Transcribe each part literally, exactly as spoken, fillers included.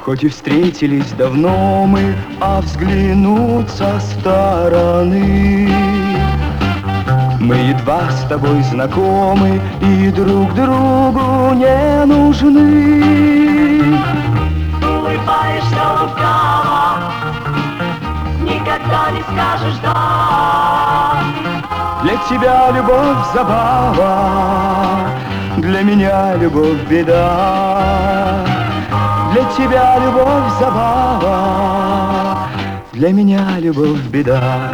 Хоть и встретились давно мы, а взглянуть со стороны мы едва с тобой знакомы и друг другу не нужны. Улыбаешься лукаво, никогда не скажешь «да». Для тебя любовь забава, для меня любовь беда. Для тебя любовь забава, для меня любовь беда.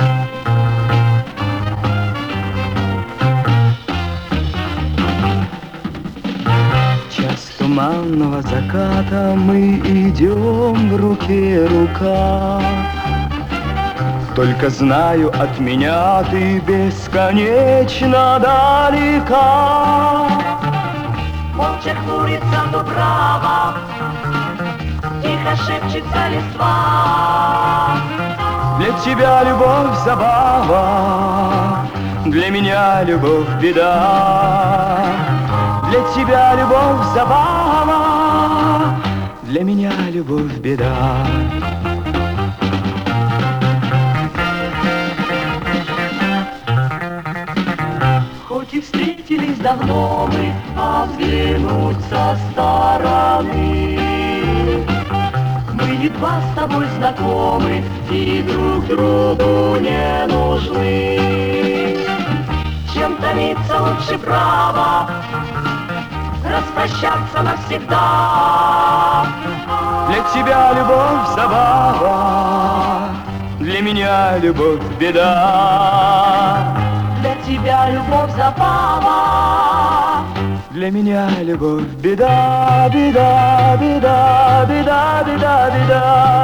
Час туманного заката, мы идем в руке рука. Только знаю, от меня ты бесконечно далека. Молча хмурится дубрава, тихо шепчется листва. Для тебя любовь забава, для меня любовь беда. Для тебя любовь забава, для меня любовь беда. Хоть и встретились давно мы, а взглянуть со стороны мы едва с тобой знакомы и друг другу не нужны. Чем томиться лучше право распрощаться навсегда. Для тебя любовь забава, для меня любовь беда. Для тебя любовь забава, для меня любовь беда, беда, беда, беда, беда, беда.